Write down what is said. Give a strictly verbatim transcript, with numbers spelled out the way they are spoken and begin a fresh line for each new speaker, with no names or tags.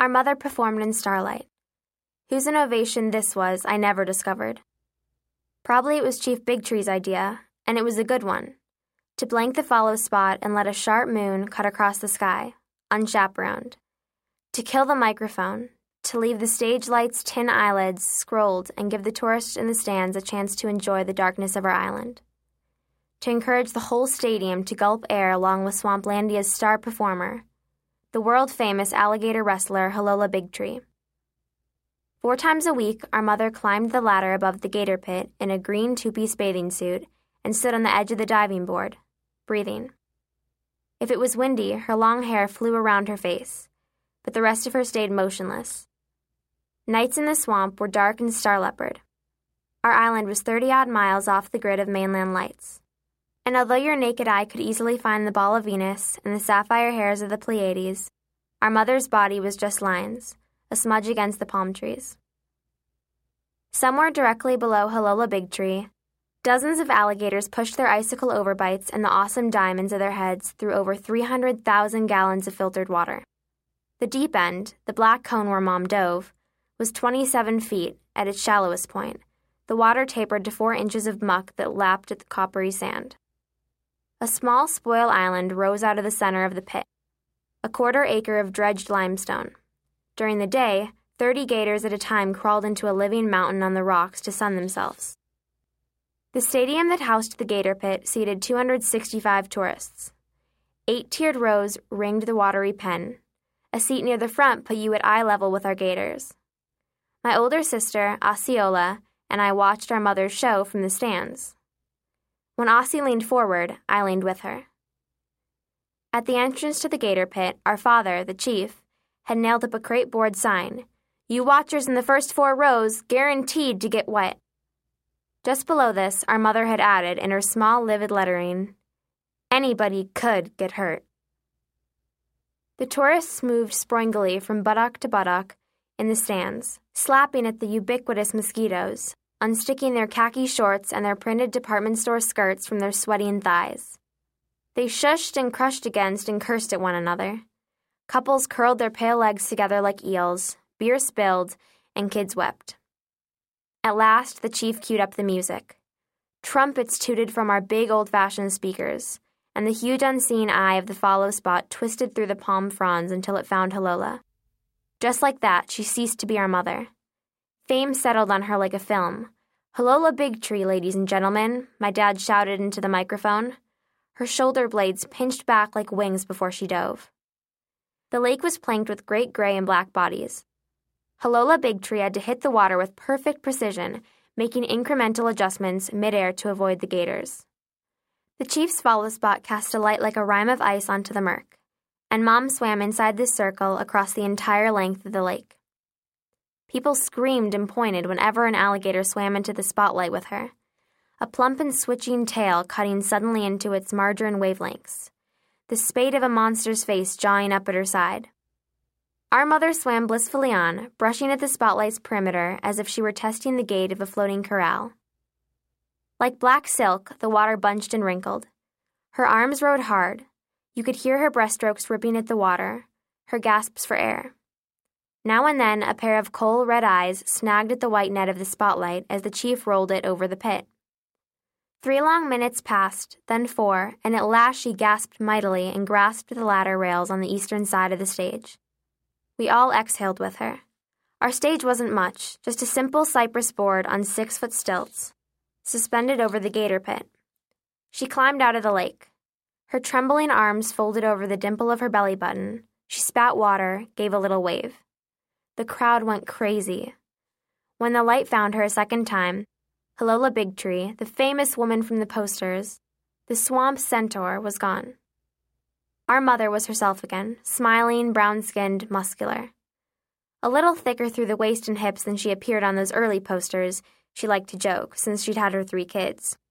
Our mother performed in starlight. Whose innovation this was, I never discovered. Probably it was Chief Bigtree's idea, and it was a good one, to blank the follow spot and let a sharp moon cut across the sky, unchaperoned. To kill the microphone, to leave the stage lights' tin eyelids scrolled and give the tourists in the stands a chance to enjoy the darkness of our island. To encourage the whole stadium to gulp air along with Swamplandia's star performer, the world-famous alligator wrestler Halola Bigtree. Four times a week, our mother climbed the ladder above the gator pit in a green two-piece bathing suit and stood on the edge of the diving board, breathing. If it was windy, her long hair flew around her face, but the rest of her stayed motionless. Nights in the swamp were dark and star-leopard. Our island was thirty-odd miles off the grid of mainland lights. And although your naked eye could easily find the ball of Venus and the sapphire hairs of the Pleiades, our mother's body was just lines, a smudge against the palm trees. Somewhere directly below Halola Bigtree, dozens of alligators pushed their icicle overbites and the awesome diamonds of their heads through over three hundred thousand gallons of filtered water. The deep end, the black cone where Mom dove, was twenty-seven feet at its shallowest point. The water tapered to four inches of muck that lapped at the coppery sand. A small spoil island rose out of the center of the pit, a quarter acre of dredged limestone. During the day, thirty gators at a time crawled into a living mountain on the rocks to sun themselves. The stadium that housed the gator pit seated two hundred sixty-five tourists. Eight tiered rows ringed the watery pen. A seat near the front put you at eye level with our gators. My older sister, Osceola, and I watched our mother's show from the stands. When Ossie leaned forward, I leaned with her. At the entrance to the gator pit, our father, the chief, had nailed up a crate-board sign, "You watchers in the first four rows, guaranteed to get wet." Just below this, our mother had added, in her small, livid lettering, "Anybody could get hurt." The tourists moved springily from buttock to buttock in the stands, slapping at the ubiquitous mosquitoes, unsticking their khaki shorts and their printed department store skirts from their sweating thighs. They shushed and crushed against and cursed at one another. Couples curled their pale legs together like eels, beer spilled, and kids wept. At last, the chief queued up the music. Trumpets tooted from our big old-fashioned speakers, and the huge unseen eye of the follow spot twisted through the palm fronds until it found Halola. Just like that, she ceased to be our mother. Fame settled on her like a film. "Halola Bigtree, ladies and gentlemen," my dad shouted into the microphone. Her shoulder blades pinched back like wings before she dove. The lake was planked with great gray and black bodies. Halola Bigtree had to hit the water with perfect precision, making incremental adjustments midair to avoid the gators. The chief's follow spot cast a light like a rime of ice onto the murk, and Mom swam inside this circle across the entire length of the lake. People screamed and pointed whenever an alligator swam into the spotlight with her, a plump and switching tail cutting suddenly into its margarine wavelengths, the spade of a monster's face jawing up at her side. Our mother swam blissfully on, brushing at the spotlight's perimeter as if she were testing the gate of a floating corral. Like black silk, the water bunched and wrinkled. Her arms rode hard. You could hear her breaststrokes ripping at the water, her gasps for air. Now and then, a pair of coal red eyes snagged at the white net of the spotlight as the chief rolled it over the pit. Three long minutes passed, then four, and at last she gasped mightily and grasped the ladder rails on the eastern side of the stage. We all exhaled with her. Our stage wasn't much, just a simple cypress board on six-foot stilts, suspended over the gator pit. She climbed out of the lake. Her trembling arms folded over the dimple of her belly button. She spat water, gave a little wave. The crowd went crazy. When the light found her a second time, Halola Bigtree, the famous woman from the posters, the swamp centaur, was gone. Our mother was herself again, smiling, brown-skinned, muscular. A little thicker through the waist and hips than she appeared on those early posters, she liked to joke, since she'd had her three kids.